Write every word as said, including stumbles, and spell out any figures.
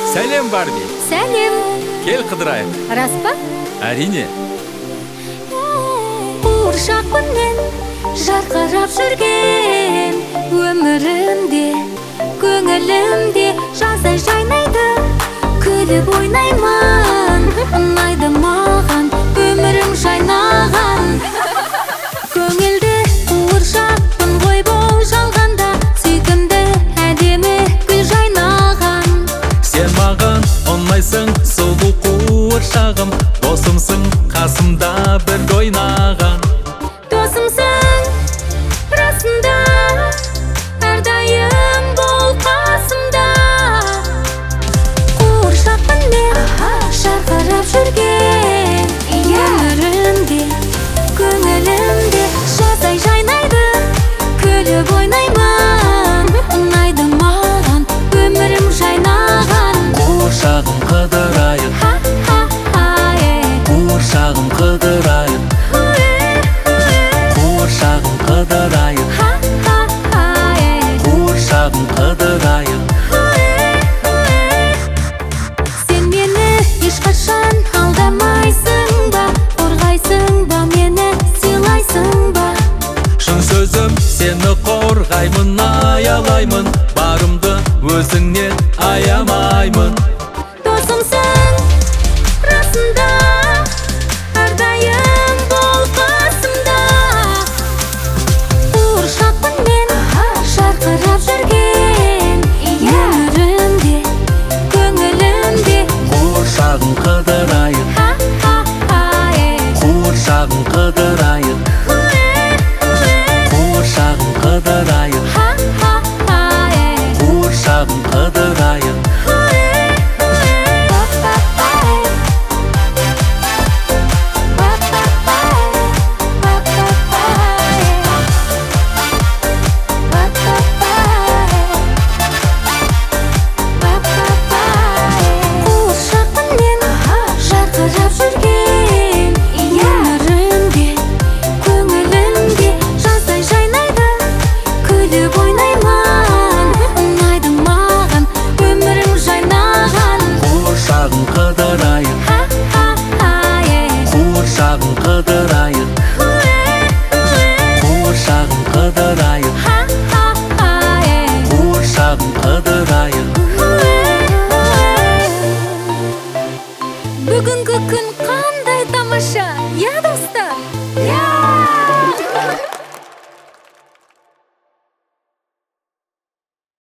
Сәлем, Барби. Сәлем. Кел қыдырайық. Рас па? Әрине. Қуыршақпын мен жарқырап жүрген өмірімде, көңілімде жаздай жайнайды, күліп ойнаймын. Ұнайды маған өмірім жайнаған. Көңілді қуыршақпын ғой бұл жалғанда, сүйкімді әдемі гүл жайнаған. Сен маған ұнайсың, сұлу қуыршағым, досымсың, қасымда бір ойнаған. Досымсың, расында, әрдайым бол қасымда. Қуыршақпын мен жарқырап жүрген өмірімде, көңілімде жаздай жайнайды, күліп ойнаймын. Ұнайды маған өмірім жайнаған. Қуыршағым қыдырайық, қуыршағым қыдырайық, қуыршағым қыдырайық, қуыршағым қыдырайық. Сен мені ешқашан алдамайсың ба, қорғайсың ба, мені сыйлайсың ба? Шын сөзім, сені қорғаймын, аялаймын, барымды өзіңнен